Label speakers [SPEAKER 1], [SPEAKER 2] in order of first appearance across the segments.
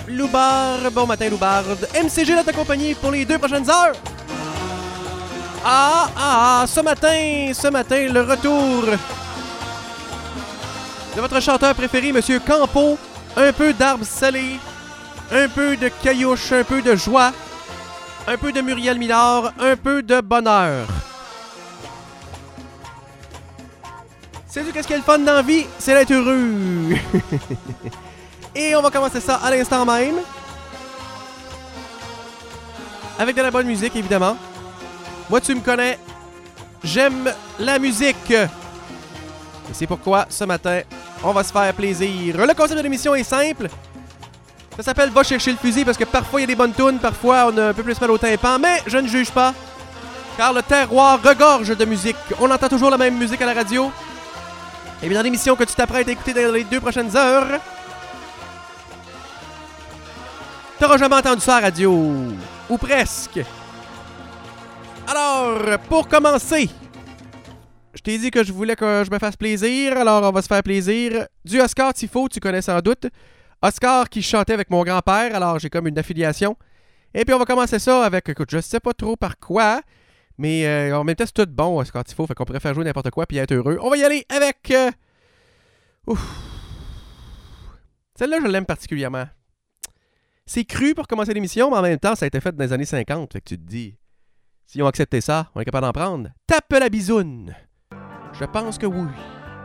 [SPEAKER 1] Loubard. Bon matin, Loubard. MCG là t'accompagner pour les 2 prochaines heures. Ce matin, le retour de votre chanteur préféré, Monsieur Campo. Un peu d'arbres salés, un peu de caillouche, un peu de joie, un peu de Muriel Minard, un peu de bonheur. Sais-tu qu'est-ce qu'il y a le fun dans la vie? C'est d'être heureux. Et on va commencer ça à l'instant même. Avec de la bonne musique, évidemment. Moi, tu me connais. J'aime la musique. Et c'est pourquoi, ce matin, on va se faire plaisir. Le concept de l'émission est simple. Ça s'appelle « Va chercher le fusil » parce que parfois, il y a des bonnes tunes, parfois, on a un peu plus mal au tympan. Mais je ne juge pas, car le terroir regorge de musique. On entend toujours la même musique à la radio. Et bien, dans l'émission que tu t'apprêtes à écouter dans les 2 prochaines heures, t'auras jamais entendu ça à la radio. Ou presque. Alors, pour commencer, je t'ai dit que je voulais que je me fasse plaisir, alors on va se faire plaisir. Du Oscar Tifo, tu connais sans doute. Oscar qui chantait avec mon grand-père, alors j'ai comme une affiliation. Et puis on va commencer ça avec, écoute, je sais pas trop par quoi, mais en même temps c'est tout bon, Oscar Tifo, fait qu'on pourrait faire jouer n'importe quoi puis être heureux. On va y aller avec... Celle-là, je l'aime particulièrement. C'est cru pour commencer l'émission, mais en même temps, ça a été fait dans les années 50, fait que tu te dis... Si on acceptait ça, on est capable d'en prendre. Tape la bisoune. Je pense que oui.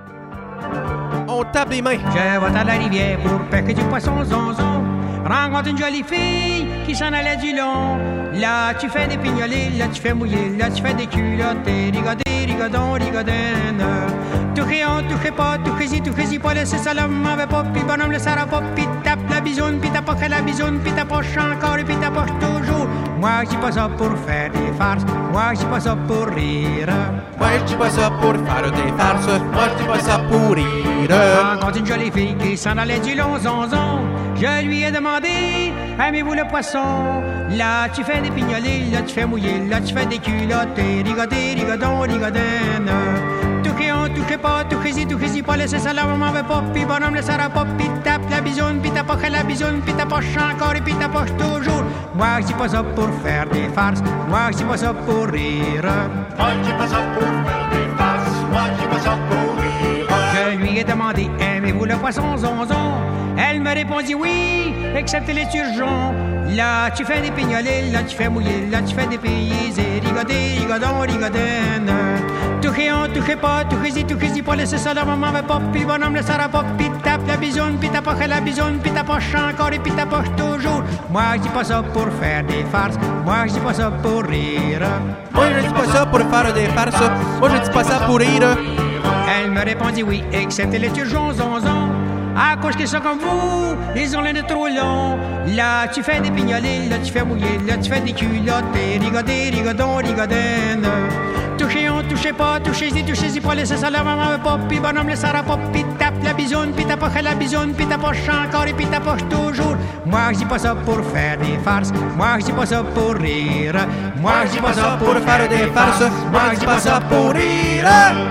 [SPEAKER 1] On tape les mains.
[SPEAKER 2] Je vais à la rivière pour pêcher du poisson zonzon. Rencontre une jolie fille qui s'en allait du long. Là, tu fais des pignolés, là, tu fais mouiller, là, tu fais des culottes. Et rigodé, rigodon, rigodaine. Touché on, touché pas, touché pas, laissez ça là, m'avait pas, pis bonhomme le sarra pas, pis tape la bisoune, pis t'approches la bisoune, pis t'approches encore, et pis t'approches toujours. Moi, je dis pas ça pour faire des farces, moi, je dis pas ça pour rire.
[SPEAKER 1] Moi, je dis pas ça pour faire des farces, moi, je dis pas ça pour rire.
[SPEAKER 2] Rencontre une jolie fille qui s'en allait du long zonzon. Je lui ai demandé, aimez-vous le poisson? Là, tu fais des pignolés, là, tu fais mouiller, là, tu fais des culottes. Et rigodé, rigodon, rigodaine. Touché on, touché pas, touché pas, laissez ça là, on m'en veut pas, pis bonhomme le sarra pas, pis tape la bisoune, pis t'approches la bisoune, pis t'approches encore, et pis t'approches toujours. Moi, je dis pas ça pour faire des farces, moi, je dis pas ça pour rire.
[SPEAKER 3] Moi, je dis pas ça pour faire des farces, moi, je dis pas ça pour rire.
[SPEAKER 2] Je lui ai demandé, aimez-vous le poisson zonzon? Elle me répondit oui, excepté les turgeons. Là, tu fais des pignolés, là, tu fais mouiller, là, tu fais des pays, et rigodé, rigodon, rigodaine. Touché on, touché pas, touché pas, laissez ça là, maman veut pas, pis bonhomme le sarra pas, pis tape la bisoune, pis t'approches la bisoune, pis t'approches encore, et pis t'approches toujours. Moi, je dis pas ça pour faire des farces, moi, je dis pas ça pour rire.
[SPEAKER 1] Moi, je dis pas ça pour faire des farces, moi, je dis pas ça pour rire.
[SPEAKER 2] Elle me répondit oui, excepté les turgeons zonzon. À cause qu'ils sont comme vous, ils ont l'air de trop long. Là, tu fais des pignolés, là, tu fais mouiller, là, tu fais des culottes. Et rigodé, rigodon, rigodaine. Touché on, touché pas, touché-y pas, laissez ça là, maman veut pas, pis bonhomme le sarra pas, pis tape la bisoune, pis t'approches la bisoune, pis t'approches encore, et pis t'approches toujours. Moi, je dis pas ça pour faire des farces, moi, je dis pas ça pour rire. Moi, je dis pas ça pour faire des farces, moi, je dis pas ça pour rire.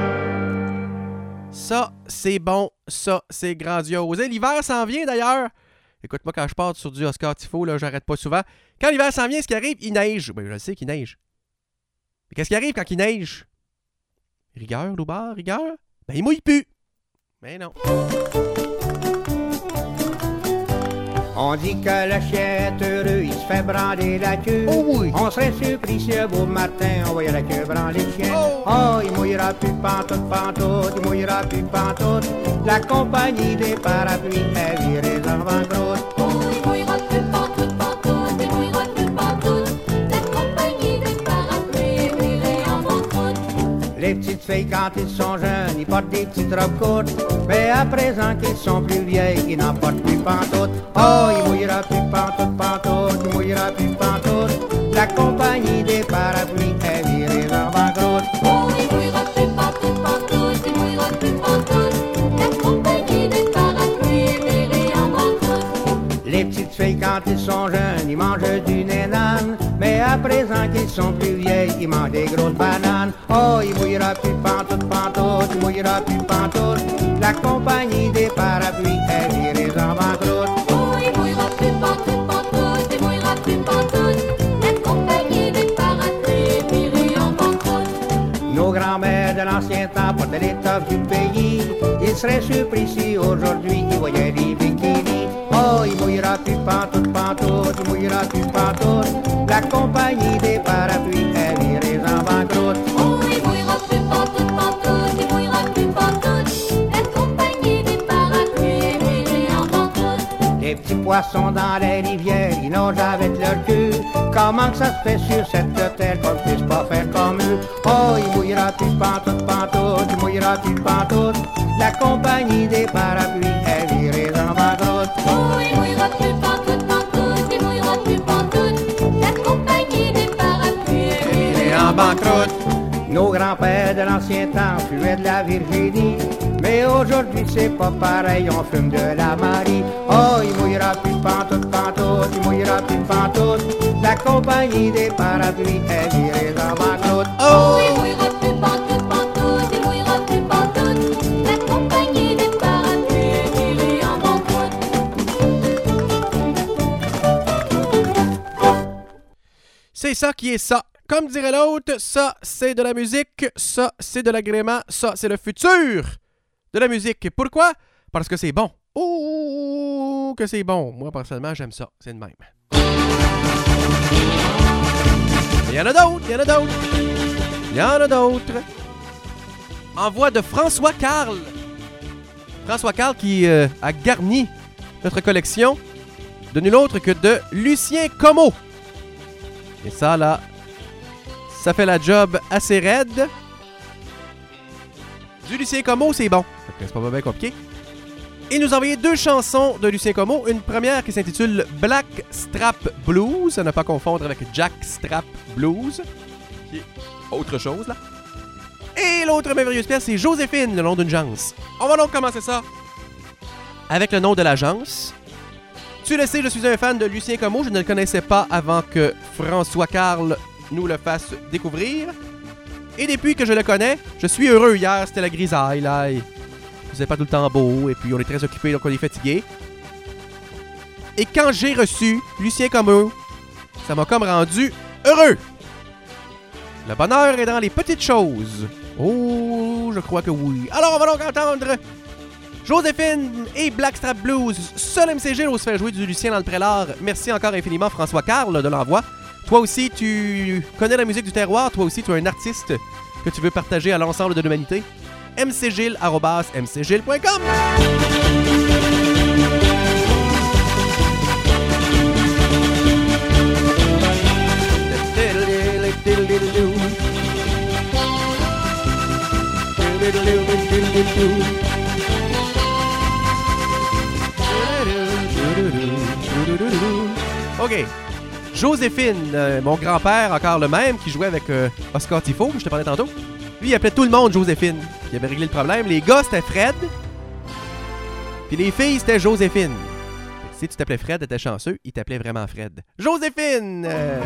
[SPEAKER 1] Ça, c'est bon. Ça, c'est grandiose. Et l'hiver s'en vient, d'ailleurs. Écoute-moi, quand je pars sur du Oscar Tifo, là, j'arrête pas souvent. Quand l'hiver s'en vient, ce qui arrive, il neige. Ben, je sais qu'il neige. Mais qu'est-ce qui arrive quand il neige? Rigueur, Loubard, rigueur? Ben, il mouille plus. Mais non.
[SPEAKER 4] On dit que le chien est heureux, il se fait branler la queue.
[SPEAKER 1] Oh oui.
[SPEAKER 4] On serait surpris si un beau matin, on voyait la queue branler le chien. Oh, il mouillera plus pantoute, pantoute, il mouillera plus pantoute. La compagnie des parapluies est virée en banqueroute.
[SPEAKER 5] Oh, il mouillera plus pantoute, pantoute, il mouillera plus pantoute. La compagnie des parapluies est virée en banqueroute.
[SPEAKER 4] Les petites filles, quand ils sont jeunes, ils portent des petites robes courtes. Mais à présent qu'ils sont plus vieilles, ils n'en portent plus pantoute. Oh, il mouillera plus pantoute, pantoute, il mouillera plus pantoute. La compagnie des parapluies est virée en banqueroute.
[SPEAKER 5] Oh, il mouillera plus pantoute, pantoute, il mouillera plus pantoute. La compagnie des parapluies est virée en banqueroute.
[SPEAKER 4] Les petites filles, quand ils sont jeunes, ils mangent du nénane. Mais à présent qu'ils sont plus vieilles, ils mangent des grosses bananes. Oh, il mouillera plus pantoute, pantoute, il mouillera plus pantoute. La compagnie des parapluies est virée en banqueroute.
[SPEAKER 5] Oh, il mouillera plus pantoute.
[SPEAKER 4] l'ancien temps, pas de l'étoffe du pays. Il serait surpris si aujourd'hui il voyait des bikinis. Oh, il mouillera plus pantoute, pantoute, il mouillera plus pantoute. La compagnie des parapluies est virée en banqueroute.
[SPEAKER 5] Oh, il mouillera plus pantoute, pantoute, il mouillera plus pantoute. La compagnie des parapluies est virée en banqueroute.
[SPEAKER 4] Les petits poissons dans les rivières, ils nagent avec leur queue. Comment que ça se fait sur cette terre qu'on ne puisse pas faire comme eux? Oh, il mouillera plus pantoute, pantoute, il mouillera plus pantoute. La compagnie des parapluies est virée en banqueroute.
[SPEAKER 5] Oh, il mouillera plus pantoute, pantoute, il mouillera plus pantoute. La compagnie des parapluies est virée en banqueroute.
[SPEAKER 4] Nos grands-pères de l'ancien temps fumaient de la Virginie. Mais aujourd'hui c'est pas pareil, on fume de la Marie. Oh, il mouillera plus pantoute, pantoute, il mouillera plus pantoute. La compagnie des parapluies est virée en banqueroute.
[SPEAKER 5] Oh, il mouillera plus pantoute, pantoute, il mouillera plus pantoute. La compagnie des parapluies est virée en banqueroute.
[SPEAKER 1] C'est ça qui est ça. Comme dirait l'autre, ça, c'est de la musique, ça, c'est de l'agrément, ça, c'est le futur de la musique. Pourquoi? Parce que c'est bon. Oh, que c'est bon. Moi, personnellement, j'aime ça. C'est de même. Il y en a d'autres, il y en a d'autres. Il y en a d'autres. En voix de François Carl. François Carl qui a garni notre collection de nul autre que de Lucien Comeau. Et ça, là, ça fait la job assez raide. Du Lucien Comeau, c'est bon. C'est pas bien compliqué. Il nous a envoyé 2 chansons de Lucien Comeau. Une première qui s'intitule Black Strap Blues, à ne pas confondre avec Jack Strap Blues, qui est autre chose, là. Et l'autre merveilleuse pièce, c'est Joséphine, le nom d'une gence. On va donc commencer ça avec le nom de l'agence. Tu le sais, je suis un fan de Lucien Comeau. Je ne le connaissais pas avant que François Carl nous le fasse découvrir. Et depuis que je le connais, je suis heureux. Hier, c'était la grisaille, là. Et c'est pas tout le temps beau. Et puis, on est très occupé, donc on est fatigué. Et quand j'ai reçu Lucien Comeau, ça m'a comme rendu heureux. Le bonheur est dans les petites choses. Oh, je crois que oui. Alors, on va donc entendre Joséphine et Blackstrap Blues. Seul MCG ose faire jouer du Lucien dans le Prélard. Merci encore infiniment, François Carl, de l'envoi. Toi aussi, tu connais la musique du terroir. Toi aussi, tu es un artiste que tu veux partager à l'ensemble de l'humanité. mcgil@mcgil.com. OK. Joséphine, mon grand-père, encore le même, qui jouait avec Oscar Tifo, que je te parlais tantôt. Lui, il appelait tout le monde Joséphine. Il avait réglé le problème. Les gars, c'était Fred. Puis les filles, c'était Joséphine. Si tu t'appelais Fred, t'étais chanceux, il t'appelait vraiment Fred. Joséphine!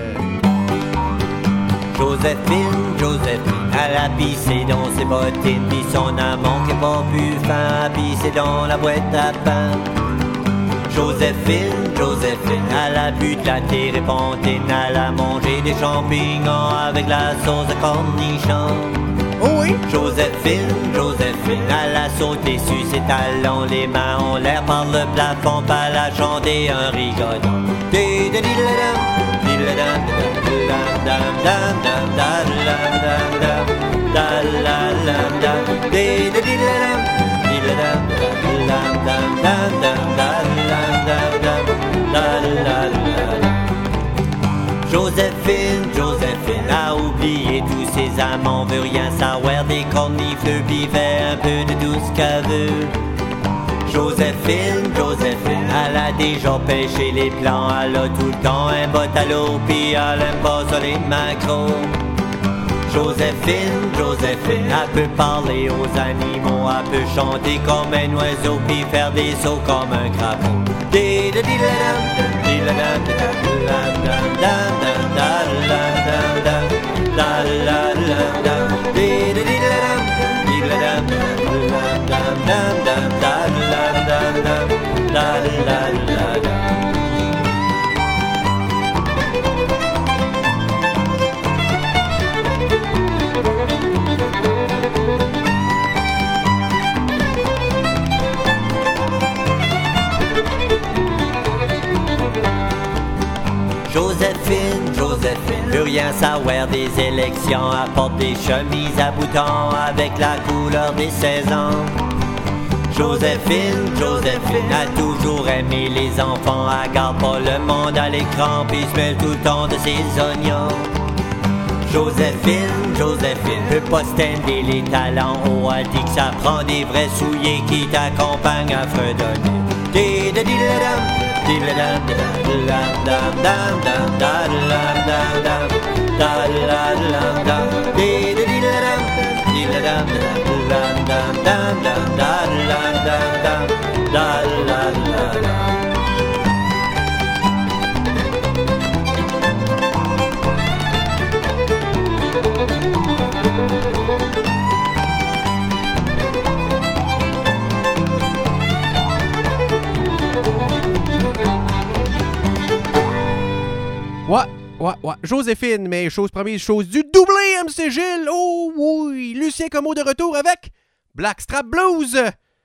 [SPEAKER 6] Joséphine, Joséphine, elle a pissé dans ses bottines, pis son amant qui a pas pu faim, a pissé dans la boîte à pain. Joséphine, Joséphine, elle a bu de la térébenthine, elle a mangé des champignons avec la sauce de cornichon.
[SPEAKER 1] Oh oui!
[SPEAKER 6] Joséphine, Joséphine, elle a sauté sur ses talons, les mains en l'air par le plafond, pas elle a chanté un rigodon. Joséphine, Joséphine a oublié tous ses amants, veut rien savoir des cornifleux, pis fait un peu de douce qu'elle veut. Joséphine, Joséphine, elle a déjà pêché les plans, elle a tout le temps un bot à l'eau, pis elle aime pas ça les macros. Joséphine, Joséphine, elle peut parler aux animaux, elle peut chanter comme un oiseau, pis faire des sauts comme un crapaud. Joséphine, Joséphine, veut rien savoir des élections, apporte des chemises à boutons avec la couleur des 16 ans. Joséphine, Joséphine a toujours aimé les enfants, elle garde pas le monde à l'écran, puis se mêle tout le temps de ses oignons. Joséphine, Joséphine peut pas stander les talents, oh, elle dit que ça prend des vrais souliers qui t'accompagnent à fredonner.
[SPEAKER 1] Ouais. Joséphine, mais chose promise, chose du doublé, MC Gilles. Oh oui, Lucien Comeau de retour avec Blackstrap Blues.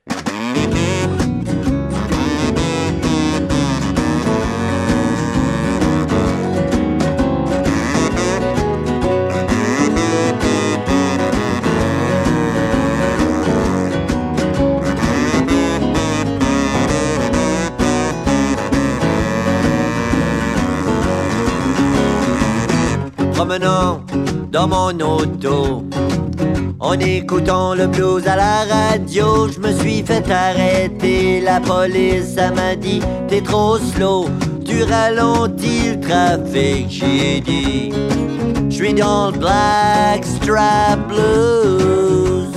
[SPEAKER 6] Promenant dans mon auto, en écoutant le blues à la radio, je me suis fait arrêter. La police, ça m'a dit, t'es trop slow, tu ralentis le trafic. J'ai dit, je suis dans le Blackstrap Blues.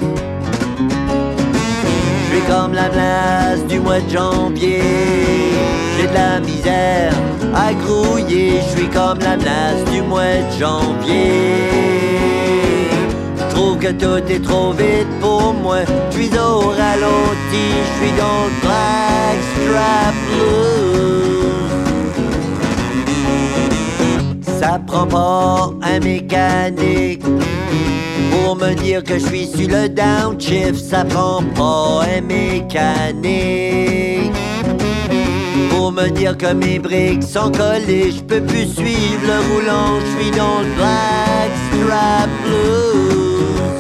[SPEAKER 6] Je suis comme la glace du mois de janvier, j'ai de la misère à grouiller, je suis comme la glace du mois de janvier. Je trouve que tout est trop vite pour moi, je suis au ralenti, je suis dans le Blackstrap Blues. Ça prend pas un mécanique pour me dire que je suis sur le downshift, ça prend pas un mécanique pour me dire que mes briques sont collées, je peux plus suivre le roulant, je suis dans le Blackstrap Blues.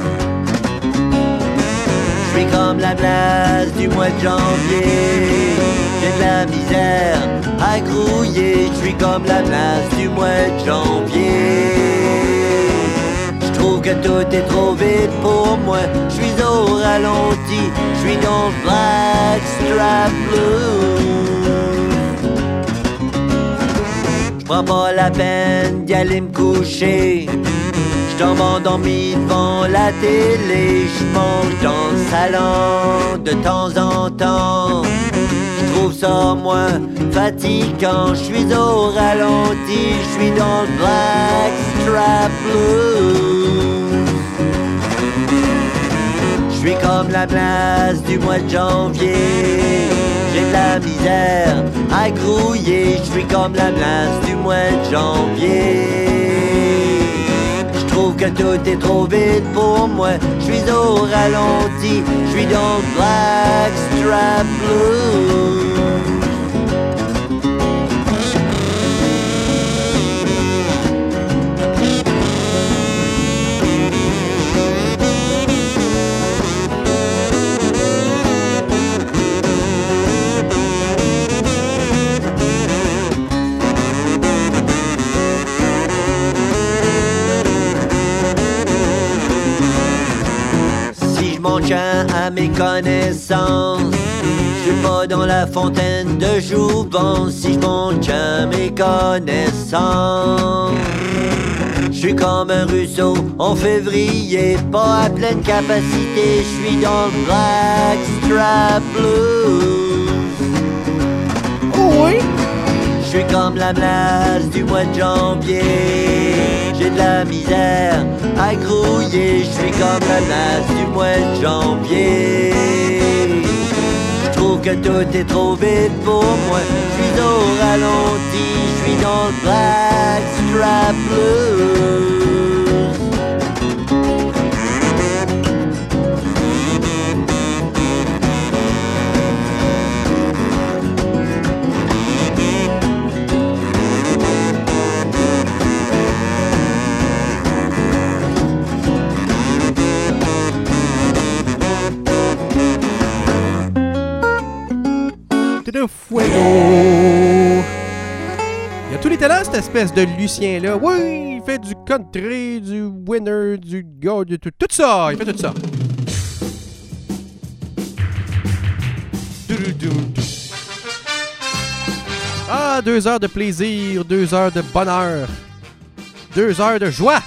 [SPEAKER 6] Je suis comme la glace du mois de janvier, j'ai de la misère à grouiller, je suis comme la glace du mois de janvier. Je trouve que tout est trop vite pour moi, je suis au ralenti, je suis dans le Blackstrap Blues. Prends pas la peine d'y aller me coucher, j'tombe endormi devant la télé, j'mange dans le salon de temps en temps. J'trouve ça moins fatigant, j'suis au ralenti, j'suis dans le Blackstrap Blues. J'suis comme la glace du mois de janvier, j'ai de la misère à grouiller, je suis comme la glace du mois de janvier. Je trouve que tout est trop vite pour moi, je suis au ralenti, je suis dans le Blackstrap Blues. À mes connaissances, je suis pas dans la fontaine de jouvence. Si je m'en tiens à mes connaissances, je suis comme un ruisseau en février, pas à pleine capacité, je suis dans le Blackstrap Blues.
[SPEAKER 1] Oh oui!
[SPEAKER 6] Je suis comme la glace du mois de janvier, j'ai de la misère à grouiller, je suis comme la glace du mois de janvier. Je trouve que tout est trop vite pour moi, je suis au ralenti, je suis dans le Blackstrap Blues.
[SPEAKER 1] Il a tous les talents, cette espèce de Lucien-là. Oui, il fait du country, du winner, du go, du tout ça. Il fait tout ça. Ah, 2 heures de plaisir, 2 heures de bonheur, 2 heures de joie.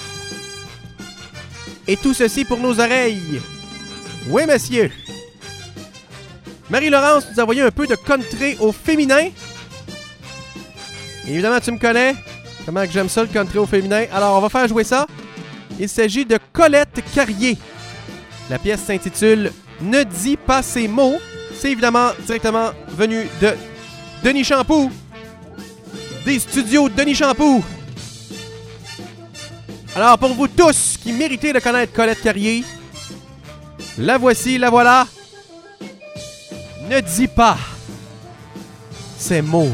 [SPEAKER 1] Et tout ceci pour nos oreilles. Oui, monsieur. Marie-Laurence nous a envoyé un peu de country au féminin. Évidemment, tu me connais. Comment que j'aime ça, le country au féminin. Alors, on va faire jouer ça. Il s'agit de Colette Carrier. La pièce s'intitule « Ne dis pas ces mots ». C'est évidemment directement venu de Denis Champoux. Des studios Denis Champoux. Alors, pour vous tous qui méritez de connaître Colette Carrier, la voici, la voilà. Ne dis pas ces mots.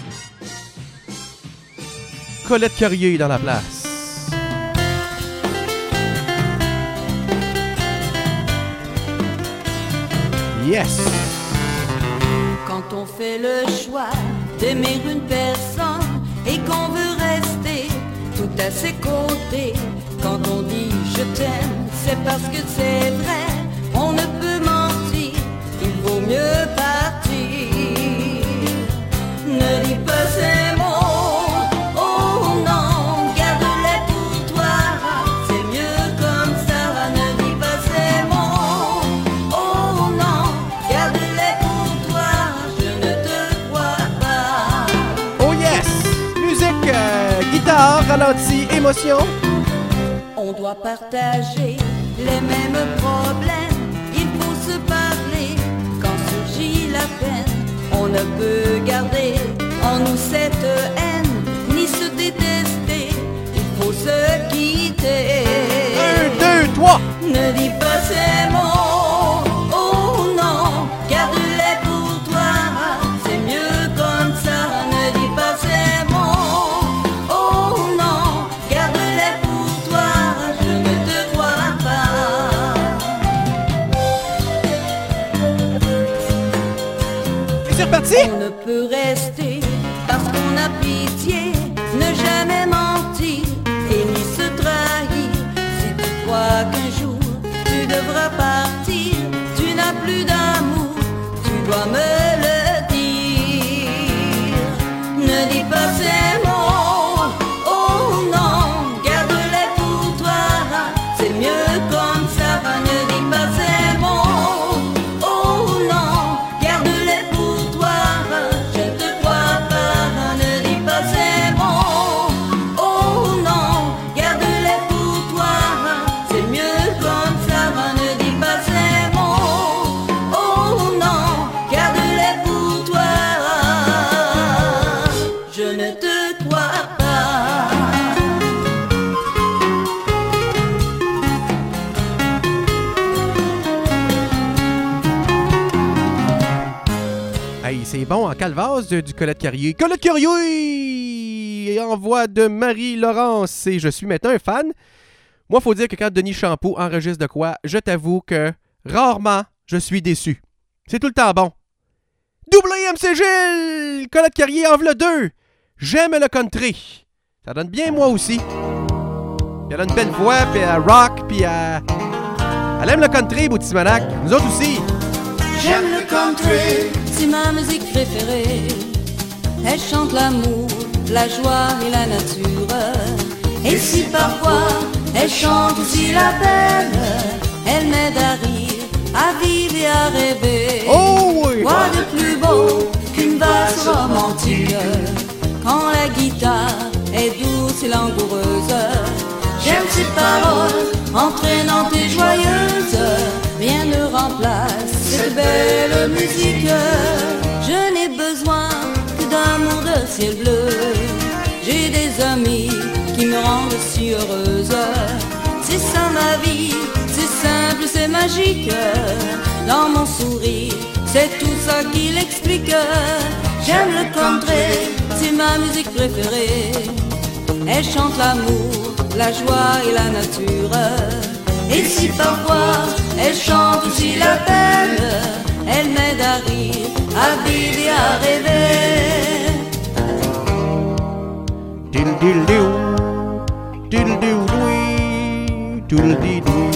[SPEAKER 1] Colette Carrier dans la place. Yes!
[SPEAKER 7] Quand on fait le choix d'aimer une personne et qu'on veut rester tout à ses côtés, quand on dit je t'aime, c'est parce que c'est vrai, on ne peut mentir, il vaut mieux partir. Ne dis pas ces mots, oh non, garde-les pour toi, c'est mieux comme ça. Ne dis pas ces mots, oh non, garde-les pour toi, je ne te crois pas.
[SPEAKER 1] Oh yes! Musique, guitare, ralenti, émotion.
[SPEAKER 7] On doit partager les mêmes problèmes, il faut se parler quand surgit la peine. On ne peut garder en nous cette haine, ni se détester, il faut se quitter.
[SPEAKER 1] 1, 2, 3!
[SPEAKER 7] Ne dis pas ces mots, oh non, garde-les pour toi, c'est mieux comme ça. Ne dis pas ces mots, oh non, garde-les pour toi, je ne te crois pas.
[SPEAKER 1] Et c'est reparti!
[SPEAKER 7] On ne peut rester parce qu'on a pitié, ne jamais mentir et ni se trahir. Si tu crois qu'un jour tu devras partir, tu n'as plus d'amour, tu dois me le dire. Ne dis pas ces mots, oh non, garde-les pour toi, c'est mieux comme ça. Ne dis pas ces mots, oh non, garde-les pour toi, je ne te crois pas. Ne dis pas ces mots, oh non, garde-les pour toi, c'est mieux comme ça. Ne dis pas ces mots, oh non, garde-les pour toi, je ne te crois pas.
[SPEAKER 1] Hey, c'est bon en calvase du Colette Carrier. Colette Carrier! En voix de Marie-Laurence. Et je suis maintenant un fan. Moi, faut dire que quand Denis Champoux enregistre de quoi, je t'avoue que rarement je suis déçu. C'est tout le temps bon. Double MC Gilles! Colette Carrier en v'là 2. J'aime le country. Ça donne bien moi aussi. Puis elle a une belle voix, puis elle rock, puis elle aime le country, Boutimanac. Nous autres aussi.
[SPEAKER 7] J'aime le country, c'est ma musique préférée. Elle chante l'amour, la joie et la nature. Et si parfois elle chante aussi la peine, elle m'aide à rire, à vivre et à rêver.
[SPEAKER 1] Oh oui!
[SPEAKER 7] Quoi de plus beau qu'une valse romantique, quand la guitare est douce et langoureuse. J'aime ses paroles entraînantes et joyeuses, rien ne remplace cette belle musique. Je n'ai besoin que d'amour de ciel bleu, j'ai des amis qui me rendent si heureuse. C'est ça ma vie, c'est simple, c'est magique. Dans mon sourire, c'est tout ça qui l'explique. J'aime le country, c'est ma musique préférée. Elle chante l'amour, la joie et la nature. Et si parfois elle chante aussi la peine, elle m'aide à rire, à vivre et à rêver.
[SPEAKER 1] Diddle-doo, diddle-doo-doo, doodle-dee-doo.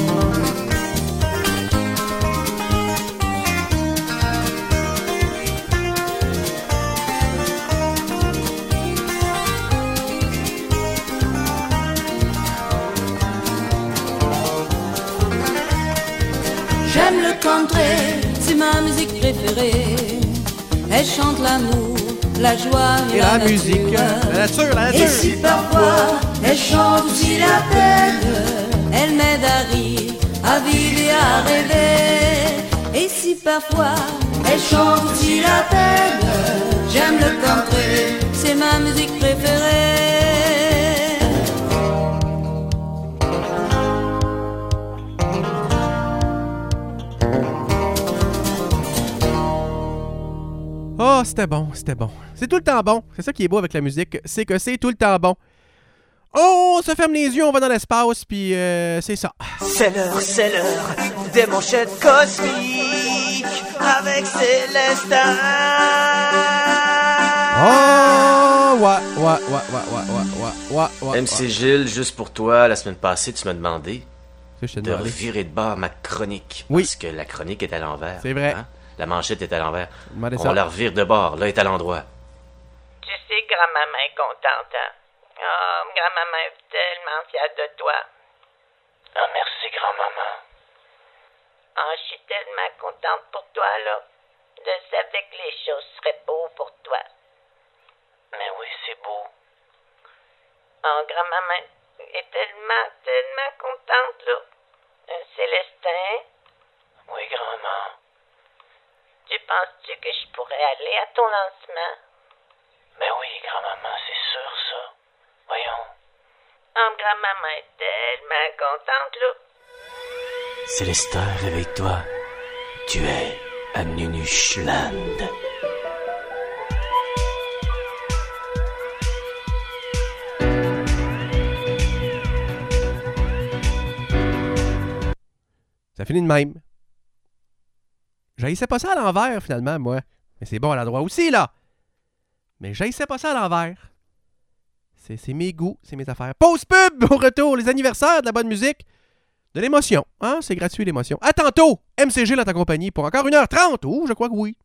[SPEAKER 7] J'aime le country, c'est ma musique préférée. Elle chante l'amour, la joie et la
[SPEAKER 1] musique,
[SPEAKER 7] nature.
[SPEAKER 1] la nature.
[SPEAKER 7] Et si parfois elle chante aussi la peine, elle m'aide à rire, à vivre et à rêver. Et si parfois elle chante aussi la peine, j'aime le country, c'est ma musique préférée.
[SPEAKER 1] Oh, c'était bon, c'était bon. C'est tout le temps bon. C'est ça qui est beau avec la musique, c'est que c'est tout le temps bon. Oh, on se ferme les yeux, on va dans l'espace, puis c'est ça.
[SPEAKER 8] C'est l'heure des manchettes cosmiques avec Célestin.
[SPEAKER 1] Oh, ouais.
[SPEAKER 9] MC Gilles, juste pour toi, la semaine passée, tu m'as demandé
[SPEAKER 1] Je t'ai
[SPEAKER 9] de
[SPEAKER 1] demandé.
[SPEAKER 9] revirer de bord ma chronique.
[SPEAKER 1] Oui.
[SPEAKER 9] Parce que la chronique est à l'envers.
[SPEAKER 1] C'est vrai.
[SPEAKER 9] Hein? La manchette est à l'envers.
[SPEAKER 1] Demandez
[SPEAKER 9] On
[SPEAKER 1] ça.
[SPEAKER 9] la revire de bord, là est à l'endroit.
[SPEAKER 10] Tu sais, grand-maman est contente, hein? Oh, grand-maman est tellement fière de toi.
[SPEAKER 9] Ah, merci, grand-maman.
[SPEAKER 10] Oh, je suis tellement contente pour toi, là. Je savais que les choses seraient beaux pour toi.
[SPEAKER 9] Mais oui, c'est beau.
[SPEAKER 10] Oh, grand-maman est tellement contente, là. Célestin,
[SPEAKER 9] Oui, grand-maman.
[SPEAKER 10] tu penses-tu que je pourrais aller à ton lancement?
[SPEAKER 9] Mais oui, grand-maman, c'est sûr, ça. Voyons.
[SPEAKER 10] Oh, grand-maman est tellement contente, là.
[SPEAKER 9] Célestin, réveille-toi. Tu es à Nunuchland.
[SPEAKER 1] Ça finit de même. J'haïssais pas ça à l'envers, finalement, moi. Mais c'est bon à l'endroit aussi, là. Mais j'haïssais pas ça à l'envers. C'est mes goûts, c'est mes affaires. Pause pub au retour, les anniversaires de la bonne musique. De l'émotion. Hein? C'est gratuit, l'émotion. À tantôt! MCG dans ta compagnie pour encore 1h30. Ouh, je crois que oui.